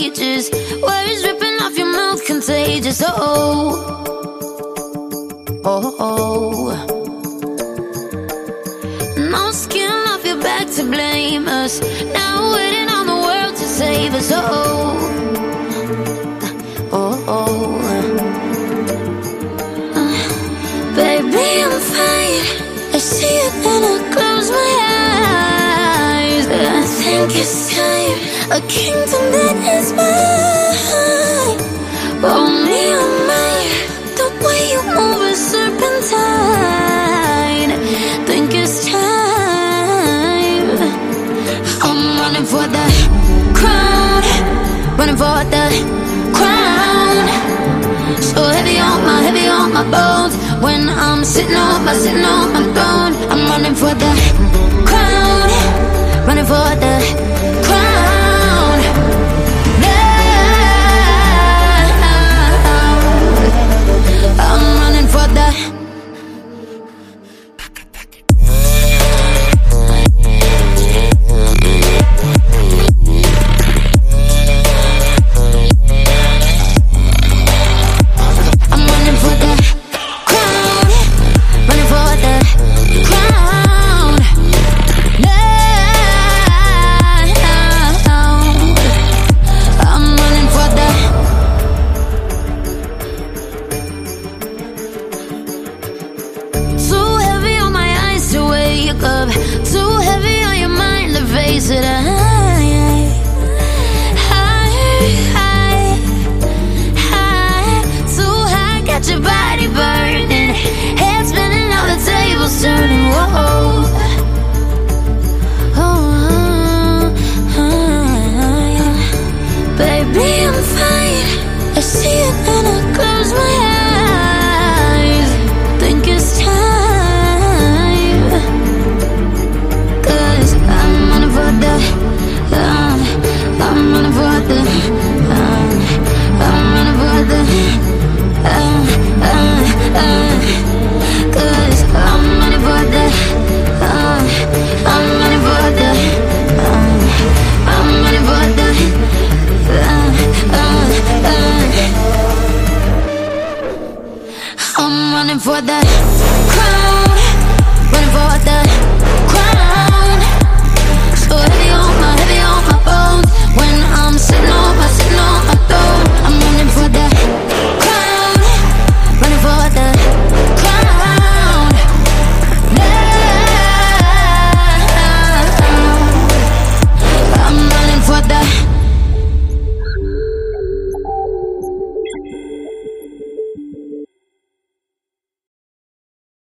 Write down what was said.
pages. Words ripping off your mouth, contagious. Oh, oh, oh. No skin off your back to blame us. Now waiting on the world to save us. Oh, oh, oh. Baby, I'm fine. I see it and I close my eyes. I think it's time, a kingdom that is mine. Only on mine. The way you move is serpentine. Think it's time. I'm running for the crown, running for the crown. So heavy on my bones. When I'm sitting on my throne, I'm running for the crown, running for the crown. Yeah, I'm running for the. Too heavy on your mind to face it. Too high, got your body burning, head spinning, all the tables turning. Whoa, baby, I'm fine. I see it and I close my eyes. Think it's time. I'm running for that.